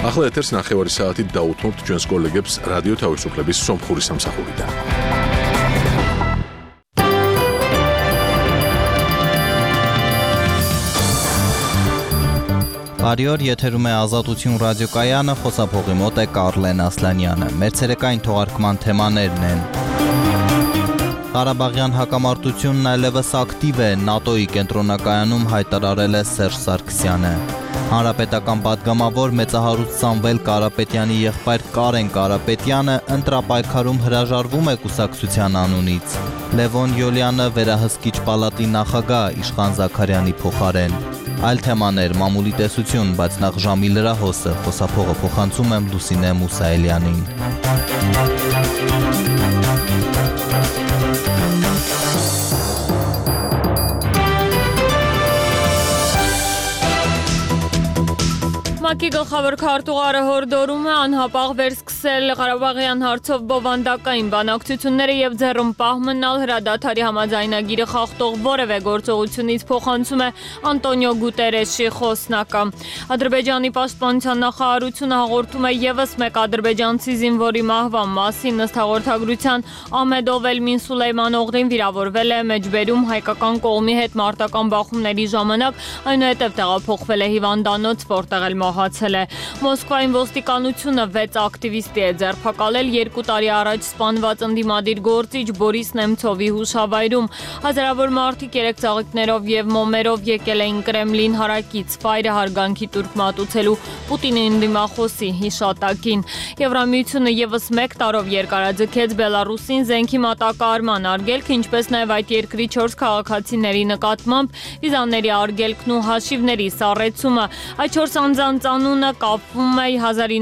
ახლა ეთერს ნახევარი საათით დაუთმობთ ჩვენს კოლეგებს რადიო თავისუფლების სომხური სამსახურიდან. Բարի օր, եթերում է Ազատություն ռադիոկայանը, խոսափողի մոտ է Կարլեն Ասլանյանը։ Մեր ցերեկային թողարկման թեմաներն են. Ղարաբաղյան հակամարտությունն այլևս ակտիվ է, ՆԱՏՕ-ի կենտրոնակայանում հայտարարել է Սերժ Սարգսյանը։ Հանրապետական պատգամավոր մեծահարուստ Սամվել Կարապետյանի եղբայր Կարեն Կարապետյանը ընտրապայքարում հրաժարվում է կուսակցության անունից։ Լևոն Յոլյանը վերահսկիչ պալատի նախագահ Իշխան Զաքարյանի փոխարեն։ Այլ թեմաներ, մամուլի տեսություն, բայց նախ ժամի լրահոսը, խոսափողը փոխանցում եմ Լուսինե Մուսայելյանին։ ՄԱԿ-ի գլխավոր քարտուղարը հորդորում է անհապաղ վերսկսել Ղարաբաղյան հարցով բովանդակային բանակցությունները եւ ձեռում պահ մնալ հրադադարի համաձայնագիրը խախտող որևէ գործողությունից, փոխանցում է Անտոնիո Գուտերեշի խոսնակը։ Ադրբեջանի պաշտպանության նախարարությունը հաղորդում է եւս մեկ ադրբեջանցի զինվորի մահվան մասին։ Ըստ հաղորդագրության Ահմեդով Էլմին Սուլեյմանօղլին վիրավորվել է Մեջբերում հայկական կողմի հետ մարտական բախումների ժամանակ, այնուհետև տեղափոխվել է հիվանդանոց, որտեղ էլ մահացել է։ Մոսկվայում ոստիկանությունը 6 ակտիվիստի է ձերբակալել 2 տարի առաջ սպանված ընդդիմադիր գործիչ Բորիս Նեմցովի հուշավայրում։ Հազարավոր մարդիկ երեք ծաղիկներով եւ մոմերով եկել էին Կրեմլին հարակից ֆայրը հարգանքի տուրք մատուցելու Պուտինի ընդդիմախոսի հիշատակին։ Եվրամիությունը եւս 1 տարով երկարաձգեց Բելարուսին զենքի մատակարարման արգելք, ինչպես նաեւ այդ երկրի 4 քաղաքացիների նկատմամբ վիզաների արգելքն ու հաշիվների սառեցումը։ Այդ 4 անձանց անունը կապվում է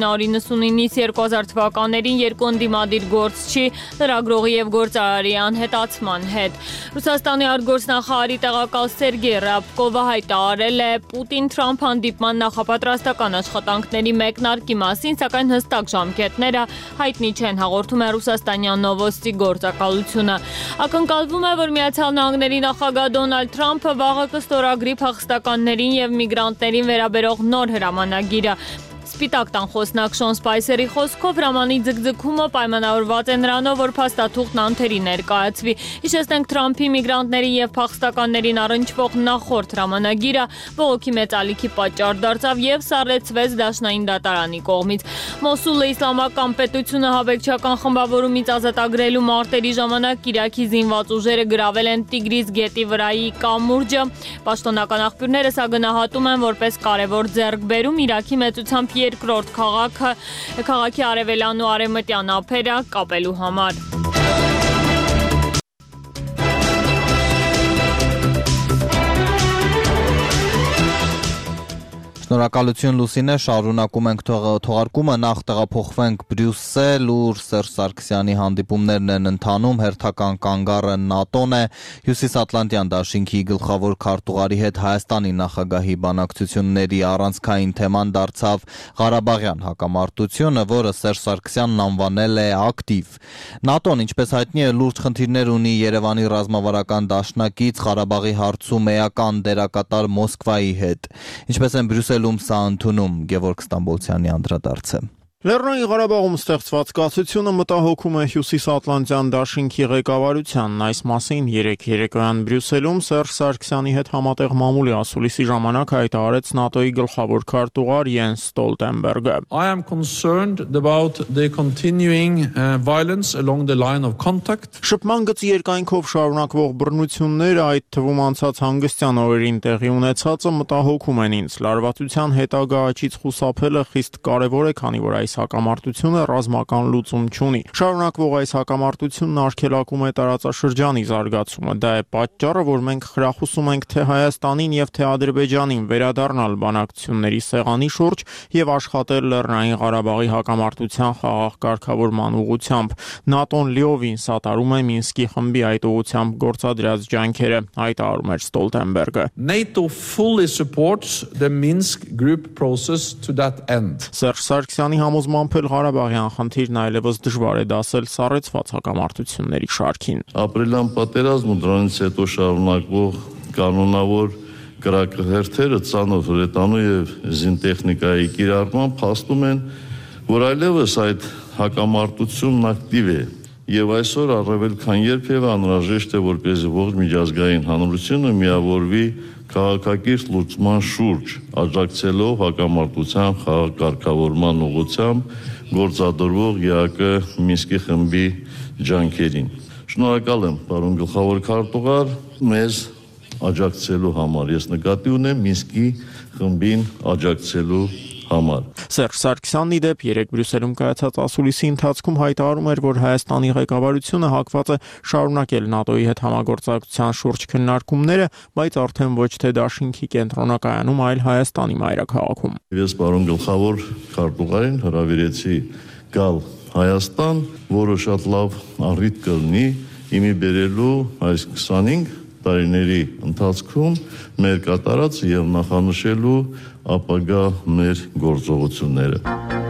1999-ից 2000 թվականներին երկու ընդդիմադիր գործչի, լրագրողի եւ գործարարի անհետացման հետ։ Ռուսաստանի արտգործնախարարի տեղակալ Սերգեյ Ռябկովը հայտարարել է Պուտին-Թրամփ հանդիպման նախապատրաստական աշխատանքների մեկնարկի մասին, սակայն հստակ ժամկետները հայտնի չեն, հաղորդում է ռուսաստանյան Նովոստի գործակալությունը։ Ակնկալվում է, որ Միացյալ Նահանգների նախագահ Դոնալդ Թրամփը վաղը կստորագրի փախստականներին եւ միգրանտներին վերաբերող նոր հրամանագիրը։ Սպիտակ տան խոսնակ Շոն Սպայսերի խոսքով հրամանի ձգձգումը պայմանավորված է նրանով, որ փաստաթուղթն անթերի ներկայացվի։ Հիշեցնենք Թրամփի միգրանտների եւ փախստականներին առնչվող նախորդ հրամանագիրը բողոքի մեծ ալիքի պատճառ դարձավ եւ սառեցվեց Դաշնային դատարանի կողմից։ Մոսուլը իսլամական պետությունը հավեկչական խմբավորումից ազատագրելու մարտերի ժամանակ Իրաքի զինված ուժերը գրավել են Տիգրիս գետի վրայի կամուրջը։ Պաշտոնական աղբյուրները սա գնահատում են որպես կարևոր ձեռքբերում Իրաքի մեծությամբ երկրորդ քաղաքի արևելյան ու արևմտյան ափերը կապելու համար։ Շնորհակալություն Լուսինե, շարունակում ենք թողարկումը, նախ տեղափոխվենք Բրյուսել, ուր Սերժ Սարգսյանի հանդիպումներն են ընթանում, հերթական կանգառը ՆԱՏՕ-ն է, Հյուսիսատլանտյան դաշինքի գլխավոր քարտուղարի հետ Հայաստանի նախագահի բանակցությունների առանցքային թեման դարձավ Ղարաբաղյան հակամարտությունը, որը Սերժ Սարգսյանն անվանել է ակտիվ։ ՆԱՏՕ-ն, ինչպես հայտնի է, լուրջ խնդիրներ ունի Երևանի ռազմավարական դաշնակից Ղարաբաղի հարցում էական դերակատար Մոսկվայի հետ։ Ինչպես են Բրյուսելում սա ընդունում, Գևորգ Ստամբոլցյանի անդրադարձը։ Լեռնային Ղարաբաղում ստեղծված կացությունը մտահոգում է Հյուսիսատլանտյան դաշինքի ղեկավարությանն։ Այս մասին երեկոյան Բրյուսելում Սերժ Սարգսյանի հետ համատեղ մամուլի ասուլիսի ժամանակ հայտարարեց ՆԱՏՕ-ի գլխավոր քարտուղար Յենս Ստոլտենբերգը։ I am concerned about the continuing violence along the line of contact. Շփման գծի երկայնքով շարունակվող բռնությունները, այդ թվում անցած հանգստյան օրերին տեղի ունեցածը մտահոգում են ինձ։ Լարվածության հետագա աճից խուսափելը խիստ կարևոր է, քանի որ այս հակամարտությունը ռազմական լուծում չունի։ Շարունակվող այս հակամարտությունն արգելակում է տարածաշրջանի զարգացումը։ Դա է պատճառը, որ մենք խրախուսում ենք թե Հայաստանին եւ թե Ադրբեջանին վերադառնալ բանակցությունների սեղանի շուրջ եւ աշխատել Լեռնային Ղարաբաղի հակամարտության խաղաղ կարգավորման ուղղությամբ։ ՆԱՏՕ-ն լիովին սատարում է Մինսկի խմբի այդ ուղղությամբ գործադրած ջանքերը, հայտարարում էր Ստոլտենբերգը։ NATO fully supports the Minsk group process to that end. Սերժ Սարգսյանի համոզմամբ էլ Ղարաբաղյան խնդիրն այլևս դժվար է դասել սառեցված հակամարտությունների շարքին։ Ապրիլյան պատերազմը դրանից հետո շարունակվող կանոնավոր կրակահերթերը ծանոթ հրետանու եւ զինտեխնիկայի կիրառմամբ փաստում են, որ այլևս այդ հակամարտությունն ակտիվ է եւ այսօր առավել քան երբևէ անհրաժեշտ է, որպեսզի ողջ միջազգային հանրությունը միավորվի քաղաքակիրթ լուծման շուրջ, աջակցելով հակամարտության խաղակարգավորման ուղղությամբ գործադրվող ԵԱԿ Մինսկի խմբի ջանքերին։ Շնորհակալ եմ, պարոն գլխավոր քարտուղար, մեզ աջակցելու համար։ Ես նկատի ունեմ Մինսկի խմբին աջակցելու համար։ Սերժ Սարգսյանն ի դեպ երեկ Բրյուսելում կայացած ասուլիսի ընթացքում հայտարարում էր, որ Հայաստանի ղեկավարությունը հակված է շարունակել ՆԱՏՕ-ի հետ համագործակցության շուրջ քննարկումները, բայց արդեն ոչ թե դաշինքի կենտրոնակայանում, այլ Հայաստանի մայրաքաղաքում։ Ես պարոն գլխավոր քարտուղարին հրավիրեցի գալ Հայաստան, որը շատ լավ առիթ կլինի իմի բերելու այս 25 տարիների ընթացքում մեր կատարած եւ նախանշելու ապագա մեր գործողությունները։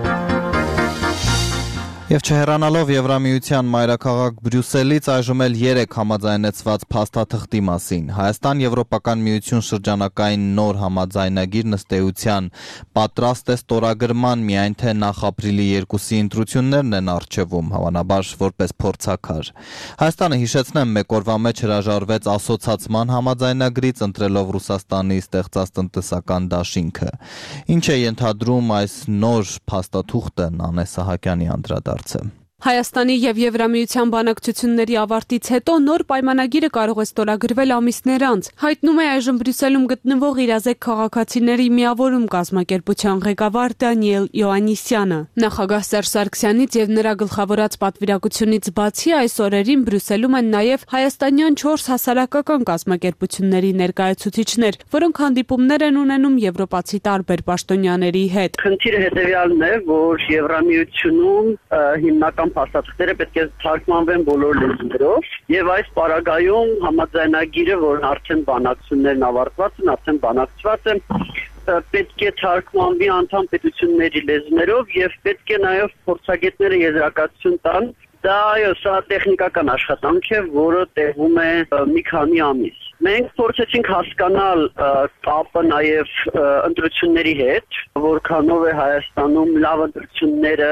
Եվ չհեռանալով Եվրամիության մայրաքաղաք Բրյուսելից այժմ էլ 3 համաձայնեցված փաստաթղթի մասին։ Հայաստան Եվրոպական միություն շրջանակային նոր համաձայնագիր նստեյության պատրաստ է ստորագրման, միայն թե նախ ապրիլի 2-ի ընտրություններն են առջևում, հավանաբար որպես փորձաքար։ Հայաստանը, հիշեցնեմ, մեկ օրվա մեջ հրաժարվեց ասոցացման համաձայնագրից, ընտրելով Ռուսաստանի ստեղծած տնտեսական դաշինքը։ Ինչ է ենթադրում այս նոր փաստաթուղթը, Նանե Սահակյանի անդրադարձ։ Հայաստանի եւ Եվրամիության բանակցությունների ավարտից հետո նոր պայմանագիրը կարող է ստորագրվել ամիսներ անց, հայտնում է այժմ Բրյուսելում գտնվող իրազեկ քաղաքացիների միավորում կազմակերպության ղեկավար Դանիել Յոաննիսյանը։ Նախագահ Սերժ Սարգսյանից եւ նրա գլխավորած պատվիրակությունից բացի այս օրերին Բրյուսելում են նաեւ հայաստանյան 4 հասարակական կազմակերպությունների ներկայացուցիչներ, որոնք հանդիպումներ են ունենում եվրոպացի տարբեր պաշտոնյաների հետ։ Խնդիրը հետեւյալն է, որ Եվրամիությունում հիմնական փաստաթղթերը պետք է թարգմանվեն բոլոր լեզուներով եւ այս պարագայում համաձայնագիրը, որն արդեն բանակցություններն ավարտված են, արդեն բանակցված են, պետք է թարգմանվի անդամ պետությունների լեզուներով եւ պետք է նաեւ փորձագետները եզրակացություն տան։ Դա սա տեխնիկական աշխատանք է, որը տևում է մի քանի ամիս։ Մենք փորձեցինք հասկանալ կապը նաեւ ընտրությունների հետ, որքանով է Հայաստանում լավ ընտրությունները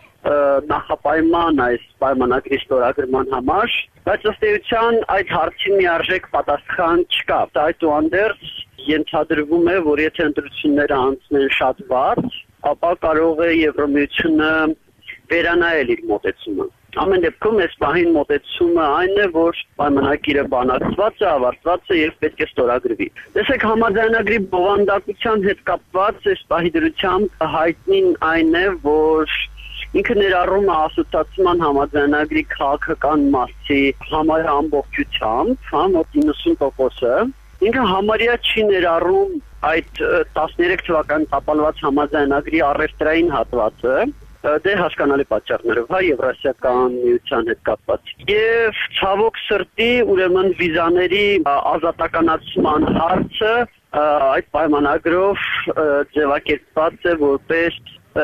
նախապայման այս պայմանագրի ստորագրման համար, բայց ըստ էության այդ հարցին միարժեք պատասխան չկա։ Այդուհանդերձ ենթադրվում է, որ եթե ընտրությունները անցնեն շատ վաղ, ապա կարող է Եվրամիությունը վերանայել իր մոտեցումը։ Ամեն դեպքում այս պահին մոտեցումը այն է, որ պայմանագիրը բանակցված է, ավարտված է եւ պետք է ստորագրվի։ Տեսեք, համաձայնագրի բովանդակության հետ կապված այս պահի դրությամբ հայտնին այն է, որ ինքը ներառում է ասոցիացիան համաձայնագրի քաղաքական մասի համարյա ամբողջությամբ, մոտ 90%-ը։ Ինքը համարյա չի ներառում այդ 13 թվականին տապալված համաձայնագրի առևտրային հատվածը, դե հասկանալի պատճառներով, Եվրասիական միության հետ կապված։ Եվ ցավոք սրտի, ուրեմն վիզաների ազատականացման հարցը այդ պայմանագրով ձևակերպված է որպես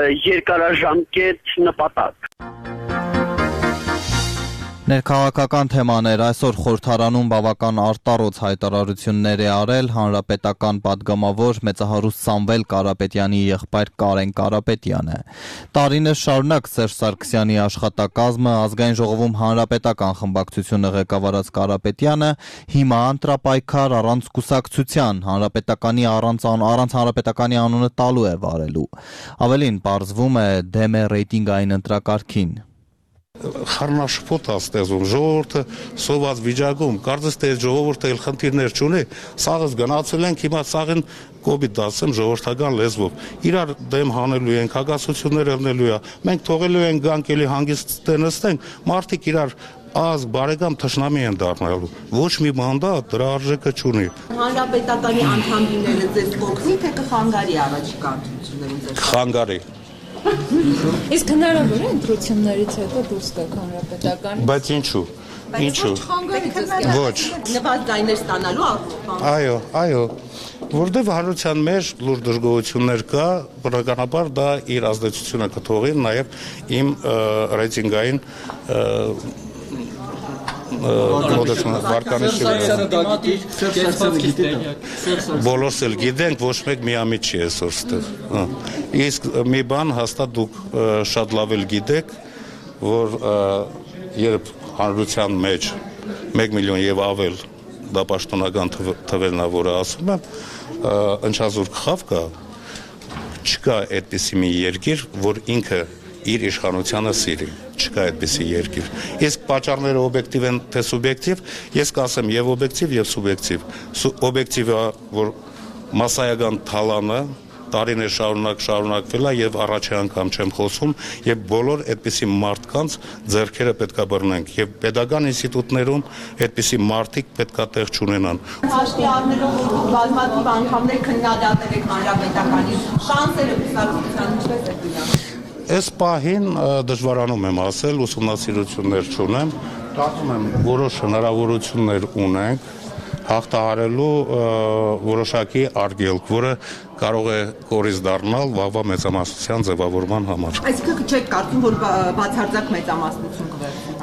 երկարաժամկետ նպատակ։ Ներքաղաքական թեմաներ այսօր խորհրդարանում բավական արտառոց հայտարարություններ է արել հանրապետական падգամավոր մեծահարուստ Սամվել Կարապետյանի եղբայր Կարեն Կարապետյանը։ Տարիներ շարունակ Սերժ Սարգսյանի աշխատակազմը ազգային ժողովում հանրապետական խմբակցությունը ղեկավարած Կարապետյանը հիմա ընտրապայքար առանց կուսակցության առանց հանրապետականի անունը տալու է վարելու։ Ավելին պարզվում է դեմ է ռեյտինգային ընտրակարգին։ Խառնաշփոթ է ստեղծում ժողովուրդը սոված վիճակում, կարծես թե ժողովուրդը էլ խնդիրներ չունի, սաղս գնացել ենք, հիմա սաղին կոպիտ դասեմ ժողովրդական լեզվով։ Իրար դեմ հանելու ենք, հակասություններ ելնելու է։ Մենք թողելու ենք գանք էլի հանգիստ նստենք, մարդիկ իրար ազգ բարեկամ թշնամի են դառնալու։ Ոչ մի մանդատ դրա արժեքը չունի։ Հանրապետականի անդամ լինելը ձեզ կօգնի, թե կխանգարի առաջիկա ընտրություններին ձեզ։ Խանգարի։ Իսկ հնարավոր է ընտրություններից հետո դուրս գաք հանրապետական։ Բայց ինչու։ Ոչ։ Նվազ ձայներ ստանալու Այո, որտեղ հանրության մեջ լուրջ դժգոհություններ կա, բնականաբար դա իր ազդեցությունը կթողի նաև իմ ռեյտինգային Բոլորս էլ գիտենք, ոչ մեկ միամիտ չի այսօր ստեղ։ Իսկ մի բան հաստատ դուք շատ լավ էլ գիտեք, որ երբ հանրության մեջ 1 միլիոն եւ ավել դա պաշտոնական թվերն ա, որը ասում եմ, ընչազուրկ խավ կա, չկա այդպիսի մի երկիր, որ ինքը իր իշխանությանը սիրի, չկա այդպիսի երկիր։ Իսկ պատճառները օբյեկտիվ են, թե սուբյեկտիվ, ես կասեմ եւ օբյեկտիվ եւ սուբյեկտիվ։ Օբյեկտիվը, որ մասսայական թալանը տարիներ շարունակվել է եւ առաջի անգամ չեմ խոսում եւ բոլոր այդպիսի մարդկանց ձեռքերը պետքա բռնենք եւ pedagogan ինստիտուտներում այդպիսի մարդիկ պետքա տեղ չունենան։ Հաշվի առնելով որ բազմաթիվ անգամներ քննադատել եք հանրապետականի շանսերը բուսարության ինչպես է դիան։ Այս պահին դժվարանում եմ ասել, ուսումնասիրություններ չունեմ, կարծում եմ որոշ հնարավորություններ ունենք հաղթահարելու որոշակի արգելք, որը կարող է կորիզ դառնալ վաղվա մեծամասնության ձևավորման համար։ Այսինքն չեք կարծում, որ բացարձակ մեծամասնություն կվերցնի։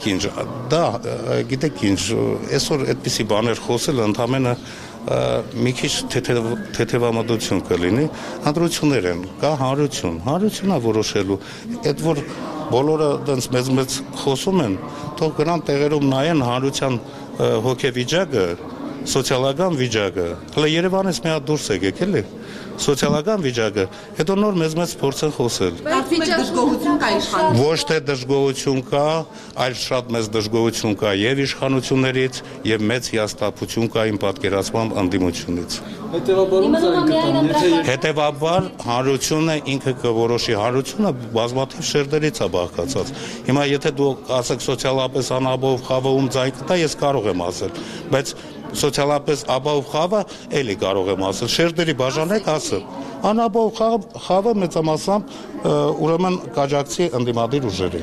Գիտեք ինչ, այսօր այդպիսի բաներ խոսել ընդամենը մի քիչ թեթևամտություն կլինի, հանդրություններ են, կա հանրությունն է որոշելու, այդ որ բոլորը դենց մեծ խոսում են, թող գնան տեղերում նայեն հանրության հոգեվիճակը, սոցիալական վիճակը, հələ Երևանից մի հատ դուրս եկեք էլի, սոցիալական վիճակը, հետո նոր մեծ փորձեն խոսել։ Դժգոհություն կա իշխանության։ Ոչ թե դժգոհություն կա, այլ շատ մեծ դժգոհություն կա եւ իշխանություններից եւ մեծ հիասթափություն կա իմ պատկերացմամբ ընդդիմությունից։ Հետևաբար հանրությունը ինքը կորոշի, հանրությունը բազմաթիվ շերտերից է բաղկացած։ Հիմա եթե դու ասեք սոցիալապես անաբով խավը ում ձայն կտա, ես կարող եմ ասել, բայց սոցիալապես ապահով խավը էլի կարող եմ ասել, շերտերի բաժանեք ասել, անապահով խավը մեծամասամբ ուրեմն կաջակցի ընդդիմադիր ուժերին։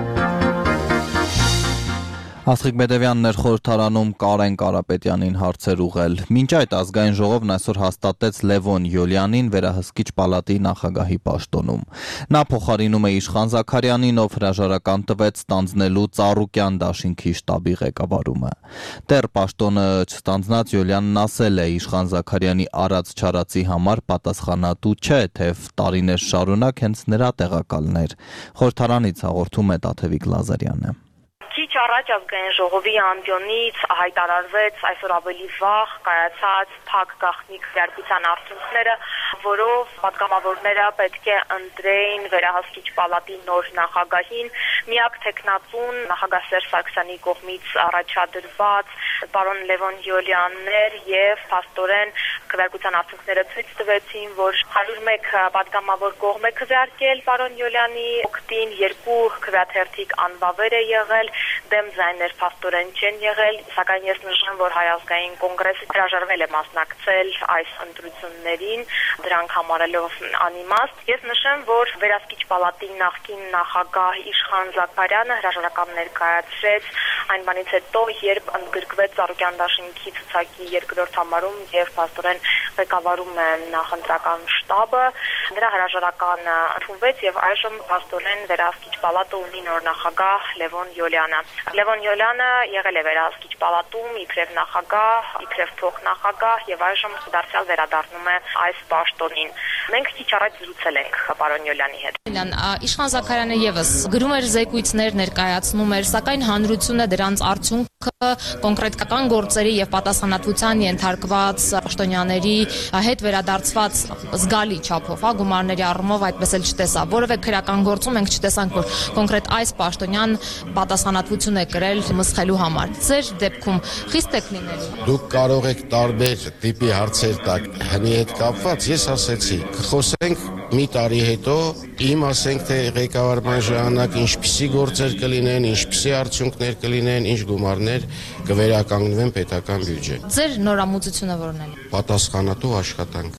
Աստղիկ Մեդևյանն էր խորհրդարանում Կարեն Կարապետյանին հարցեր ուղղել։ Մինչ այդ ազգային ժողովն այսօր հաստատեց Լևոն Յոլյանին վերահսկիչ պալատի նախագահի պաշտոնում։ Նա փոխարինում է Իշխան Զաքարյանին, ով հրաժարական տվեց ստանձնելու Ծառուկյան դաշինքի շտաբի ղեկավարումը։ Դեռ պաշտոնը չստանձնած Յոլյանն ասել է Իշխան Զաքարյանի արած-չարածի համար պատասխանատու չէ, թեև տարիներ շարունակ հենց նրա տեղակալն էր։ Խորհրդարանից հաղորդում է Տաթևիկ Լազարյանը։ Քիչ առաջ ազգային ժողովի ամբիոնից հայտարարվեց այսօր ավելի վաղ կայացած փակ գաղտնի քվեարկության արդյունքները, որով պատգամավորները պետք է ընտրեին վերահսկիչ պալատի նոր նախագահին, միակ թեկնածուն նախագահ Սերժ Սարգսյանի կողմից առաջադրված պարոն Լևոն Յոլյանն էր եւ փաստորեն քվեարկության արդյունքները ցույց տվեցին, որ 101 պատգամավոր կողմ է քվեարկել պարոն Յոլյանի օգտին, 2 քվեաթերթիկ անվավեր է եղել, դեմ ձայներ փաստորեն չեն եղել, սակայն ես նշեմ, որ Հայ ազգային կոնգրեսը հրաժարվել է մասնակցել այս ընտրություններին, դրանք համարելով անիմաստ։ Ես նշեմ, որ վերահսկիչ պալատի նախկին նախագահ Իշխան Զաքարյանը հրաժարական ներկայացրեց այն բանից հետո, երբ ընդգրկվեց Ծառուկյան դաշինքի ցուցակի 2-րդ համարում եւ փաստորեն ղեկավարում է նախընտրական շտաբը, նրա հրաժարականը ընդունվեց եւ այժմ փաստորեն վերահսկիչ պալատը ունի նոր նախագահ Լևոն Յոլյանը։ Լևոն Յոլյանը եղել է վերահսկիչ պալատում իբրև նախագահ, իբրև փոխնախագահ եւ այժմ դարձյալ վերադառնում է այս պաշտոնին։ Մենք քիչ առաջ զրուցել ենք պարոն Յոլյանի հետ։ Իշխան Զաքարյանը եւս գրում էր զեկույցներ, ներկայացնում էր, սակայն հանրությունը դրանց արդյունքը կոնկրետական գործերի եւ պատասխանատվության ենթարկված պաշտոնյաների հետ վերադարձված զգալի չափով, գումարների առումով այդպես էլ չտեսա։ Որևէ քրական գործում մենք չտեսանք, որ կոնկրետ այս պաշտոնյան պատասխանատվություն է կրել մսխելու համար։ Ձեր դեպքում խիստ եք լինելու։ Դուք կարող եք տարբեր տիպի հարցեր տալ հնի հետ կապված, ես ասեցի, կխոսենք մի տարի հետո, իմ ասենք թե ղեկավարման ժամանակ ինչպիսի գործեր կլինեն, ինչպիսի արդյունքներ կլինեն, ինչ գումարներ կվերականգնվեն պետական բյուջե։ Ձեր նորամուծությունը որն է։ Պատասխանատու աշխատանք։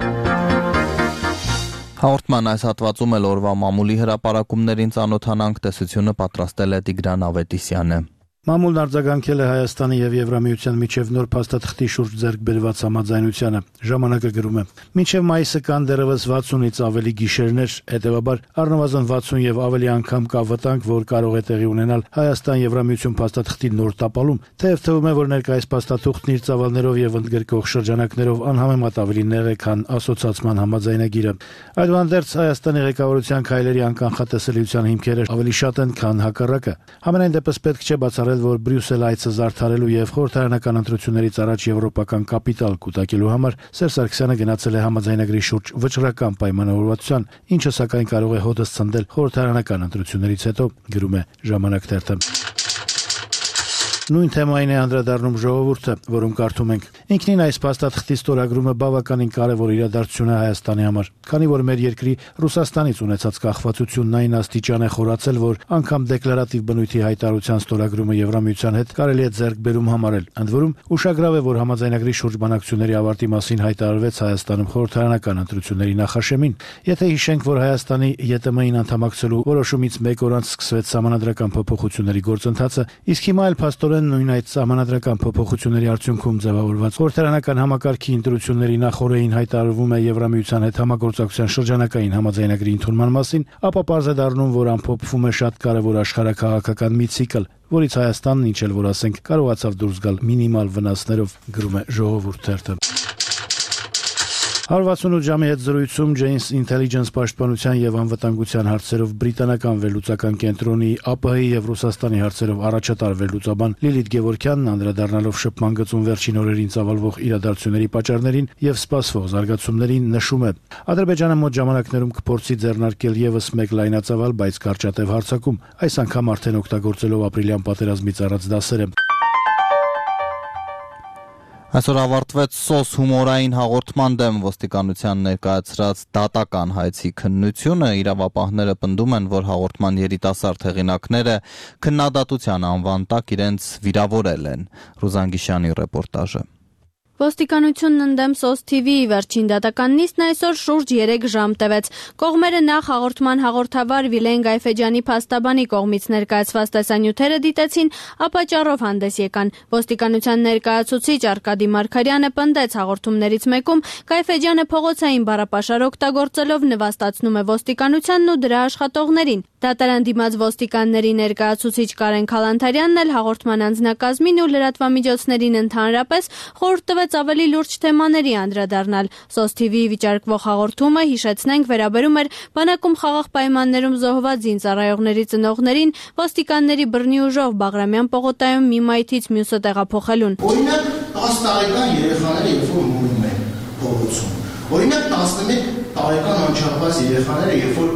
Հաղորդման այս հատվածում էլ օրվա մամուլի հրապարակումներին ծանոթանանք, տեսությունը պատրաստել է Տիգրան Ավետիսյանը։ Մամուլն արձագանքել է Հայաստանի եւ Եվրամիության միջև նոր փաստաթղթի շուրջ ձեռք բերված համաձայնությանը։ Ժամանակը գրում է. մինչև մայիսը կան դեռևս 60-ից ավելի գիշերներ, հետեւաբար առնվազն 60 եւ ավելի անգամ կա վտանգ, որ կարող է տեղի ունենալ Հայաստան-Եվրամիություն փաստաթղթի նոր տապալում, թեև թվում է, որ ներկայիս փաստաթուղթն իր ծավալներով եւ ընդգրկող շրջանակներով անհամեմատ ավելի նեղ է, քան ասոցացման համաձայնագիրը։ Այդուհանդերձ Հայաստանի ղեկավարության քայլերի անկանխատեսելիության հիմքերը ավելի շատ են, քան հակառակը։ Համենայն դեպս պետք չէ բացառել, որ Բրյուսել այցը զարդարելու եւ խորհրդարանական ընտրություններից առաջ եվրոպական կապիտալ կուտակելու համար Սերժ Սարգսյանը գնացել է համաձայնագրի շուրջ վճռական պայմանավորվածության, ինչը սակայն կարող է հօդս ցնդել խորհրդարանական ընտրություններից հետո, գրում է Ժամանակ թերթը։ Նույն թեմային է անդրադառնում Ժողովուրդը, որում կարդում ենք. ինքնին այս փաստաթղթի ստորագրումը բավականին կարևոր իրադարձություն է Հայաստանի համար, քանի որ մեր երկրի Ռուսաստանից ունեցած կախվածությունն այն աստիճան է խորացել, որ անգամ դեկլարատիվ բնույթի հայտարարության ստորագրումը Եվրամիության հետ կարելի է ձեռքբերում համարել։ Ընդ որում, ուշագրավ է, որ համաձայնագրի շուրջ բանակցությունների ավարտի մասին հայտարարվեց Հայաստանում խորհրդարանական ընտրությունների նախաշեմին։ Եթե հիշենք, որ Հայաստանի ԵՏՄ-ին անդամակցելու որոշումից մեկ օր անց սկսվեց սահմանադրական փոփոխությունների գործընթացը, իսկ հիմա էլ փաստորեն նույն այդ սահմանադրական փոփոխությունների արդյունքում ձևավորված խորհրդարանական համակարգի ընտրությունների նախօրեին հայտարարվում է Եվրամիության հետ համագործակցության շրջանակային համաձայնագրի ընդունման մասին, ապա պարզ է դառնում, որ ամփոփվում է շատ կարևոր աշխարհաքաղաքական մի ցիկլ, որից Հայաստանն, ինչ էլ որ ասենք, կարողացավ դուրս գալ մինիմալ վնասներով, գրում է Ժողովուրդ թերթը։ 168 ժամի հետ զրույցում Janes Intelligence պաշտպանության եւ անվտանգության հարցերով բրիտանական վերլուծական կենտրոնի ԱՊՀ-ի եւ Ռուսաստանի հարցերով առաջատար վերլուծաբան Լիլիթ Գևորգյանն անդրադառնալով շփման գծում վերջին օրերին ծավալվող իրադարձությունների պատճառներին եւ սպասվող զարգացումներին նշում է. Ադրբեջանը մոտ ժամանակներում կփորձի ձեռնարկել եւս մեկ լայնածավալ, բայց կարճատև հարձակում, այս անգամ արդեն օգտագործելով ապրիլյան պատերազմից առած դասերը։ Այսօր ավարտվեց SOS հումորային հաղորդման դեմ ոստիկանության ներկայացրած դատական հայցի քննությունը։ Իրավապահները պնդում են, որ հաղորդման երիտասարդ հեղինակները քննադատության անվան տակ իրենց վիրավորել են։ Ռուզան Գիշյանի ռեպորտաժը։ Ոստիկանությունն ընդդեմ SOS TV-ի վերջին դատական նիստն այսօր շուրջ 3 ժամ տևեց։ Կողմերը նախ հաղորդման հաղորդավար Վիլեն Գայֆեջյանի փաստաբանի կողմից ներկայացված տեսանյութերը դիտեցին, ապա ճառով հանդես եկան։ Ոստիկանության ներկայացուցիչ Արկադի Մարգարյանը պնդեց հաղորդումներից մեկում Գայֆեջյանը փողոցային բառապաշար օգտագործելով նվաստացնում է ոստիկանությանն ու դրա աշխատողներին։ Դատարան դիմաց ոստիկանների ներկայացուցիչ Կարեն Քալանթարյանն էլ հաղորդման անձնակազմին ու լրատվամիջոցներին ընդհանրապես խորհուրդ տվեց ավելի լուրջ թեմաների անդրադառնալ։ SOS TV-ի վիճարկվող հաղորդումը, հիշեցնենք, վերաբերում էր բանակում խաղաղ պայմաններում զոհված զինծառայողների ծնողներին ոստիկանների բռնի ուժով Բաղրամյան պողոտայում մի մայթից մյուսը տեղափոխելուն։ Օրինակ 10 տարեկան երեխաները երբ որ մնում են փողոցում, օրինակ 11 տարեկան անչափված երեխաները երբ որ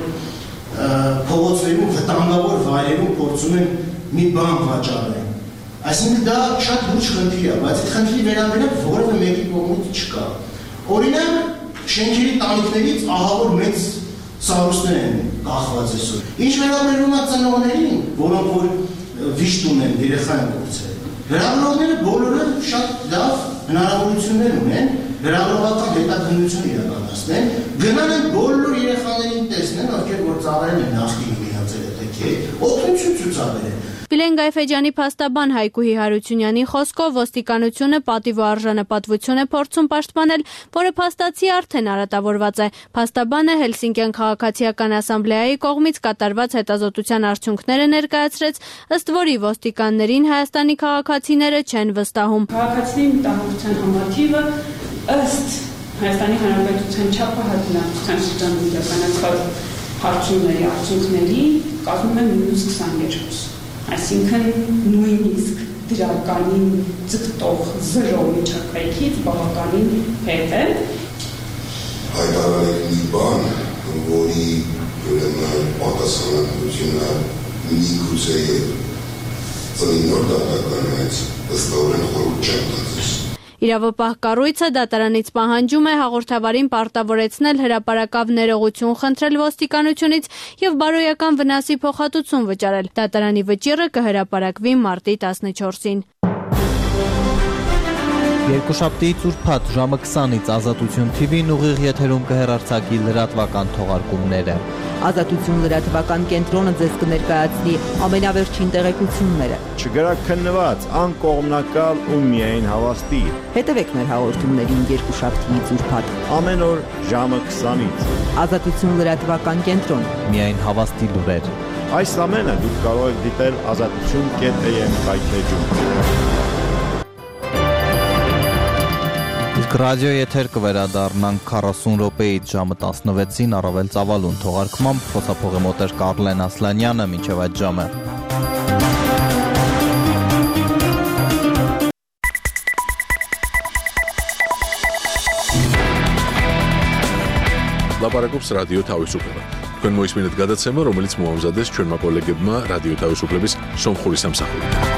փողոցներում վտանգավոր վայրերում փորձում են մի բան վաճառել։ Այսինքն դա շատ լուրջ խնդիր է, բայց այդ խնդրի վերաբերյալ որևէ մեկի կողմից չկա։ Օրինակ, շենքերի տանիքներից ահավոր մեծ սարուստներ են կախված այսօր։ Ինչ վերաբերում է ծնողներին, որոնք որ վիշտ ունեն, երեխա են կորցրել, վերաբերողները բոլորը շատ լավ հնարավորություններ ունեն վերաբերողական հետաքննություն իրականացնեն, գնան են բոլոր երեխաներին տեսնեն, ովքեր որ ծառայել են նախկին իրենց հետեքե, օգնություն ցուցաբերեն։ Վիլեն Գայֆեջյանի փաստաբան Հայկուհի Հարությունյանի խոսքով ոստիկանությունը պատիվ ու արժանապատվություն է փորձում պաշտպանել, որը փաստացի արդեն արատավորված է։ Փաստաբանը Հելսինկյան քաղաքացիական ասամբլեայի կողմից կատարված հետազոտության արդյունքները ներկայացրեց, ըստ որի ոստիկաններին Հայաստանի քաղաքացիները չեն վստահում։ Քաղաքացիների մտահոգության համատիվը ըստ Հայաստանի Հանրապետության չափահատության շրջանում իրականացված հարցումների արդյունքների կազմում է -22։ Այսինքն նույնիսկ դրականին ձգտող 0 միջակայքից բավականին հետ է։ Հայտարարեք մի բան, որի պատասխանատվությունը միգուցե ծնինոր դատական հայց ըստորեն խորհուրդ չեմ տալիս։ Իրավապահ կառույցը դատարանից պահանջում է հաղորդավարին պարտավորեցնել հրապարակավ ներողություն խնդրել ոստիկանությունից եւ բարոյական վնասի փոխհատուցում վճարել։ Դատարանի վճիռը կհրապարակվի մարտի 14-ին։ Երկուշաբթիից ուրբաթ ժամը 20-ից Ազատություն TV-ն ուղիղ եթերում կհեռարձակի լրատվական թողարկումները։ Ազատություն լրատվական կենտրոնը ձեզ կներկայացնի ամենավերջին տեղեկությունները։ Չգրաքննված, անկողմնակալ ու միայն հավաստի։ Հետևեք մեր հաղորդումներին երկուշաբթիից ուրբաթ ամեն օր ժամը 20-ից։ Ազատություն լրատվական կենտրոն։ Միայն հավաստի լուրեր։ Այս ամենը դուք կարող եք դիտել azatutun.am կայքեջում։ Ռադիո եթեր կվերադառնանք 40 րոպեից ժամը 16-ին առավել ծավալուն թողարկմամբ խոսափողի մոտ էր Կարլեն Ասլանյանը մինչև այդ ժամը։ Լապարակոպս ռադիո თავისუფლება. Თქვენ მოისმინეთ გადაცემა, რომელიც მოამზადეს ჩვენმა კოლეგებმა რადიო თავისუფლების სომხური სამსახურით.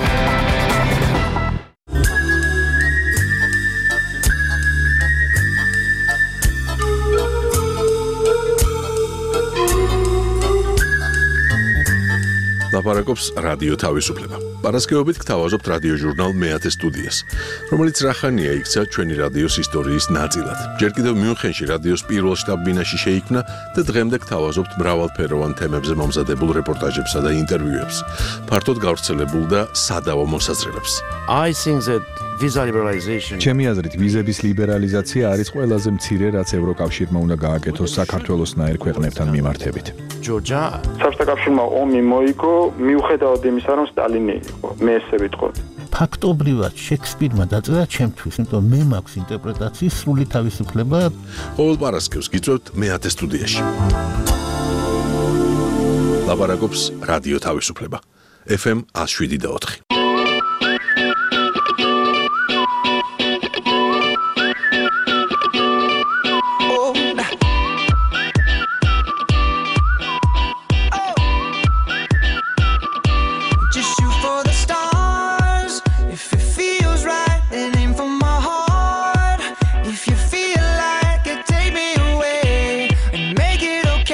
ლაპარაკობს რადიო თავისუფლება. Პარასკევობით გთავაზობთ რადიო ჟურნალ მეათე სტუდიას, რომელიც რახანია იქცა ჩვენი რადიოს ისტორიის ნაწილად. ჯერ კიდევ მიუნხენში რადიოს პირველ შტაბ-ბინაში შეიქმნა და დღემდე გთავაზობთ მრავალფეროვან თემებზე მომზადებულ რეპორტაჟებსა და ინტერვიუებს, ფართოდ გავრცელებულ და სადავო მოსაზრებებს. I think that visa liberalization. ჩემი აზრით, ვიზების ლიბერალიზაცია არის ყველაზე მცირე, რაც ევროკავშირმა უნდა გააკეთოს საქართველოსნაირ ქვეყნებთან მიმართებით. Georgia. საბჭოთა ომი მოიგო მიუხედავად იმისა, რომ სტალინი იყო. მე ესე ვიტყოდი. ფაქტობრივად შექსპირმა დაწერა ჩემთვის, იმიტომ მე მაქვს ინტერპრეტაციის სრული თავისუფლება. ყოველ პარასკევს გიწევთ მეათე სტუდიაში. ლაპარაკობს რადიო თავისუფლება. FM 107.4.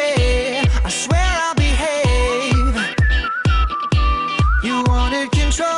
Control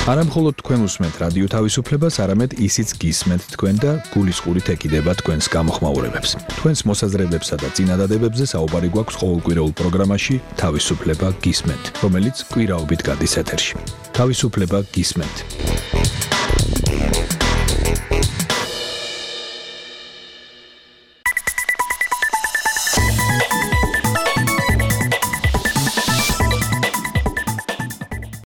არა მხოლოდ თქვენ უსმენთ რადიო თავისუფლებას, არამედ ისიც გისმენთ თქვენ და გულისყურით ეკიდება თქვენს გამოხმაურებებს. თქვენს მოსაზრებებსა და წინადადებებზე საუბარი გვაქვს ყოველკვირეულ პროგრამაში თავისუფლება გისმენთ, რომელიც კვირაობით გადის ეთერში. თავისუფლება გისმენთ.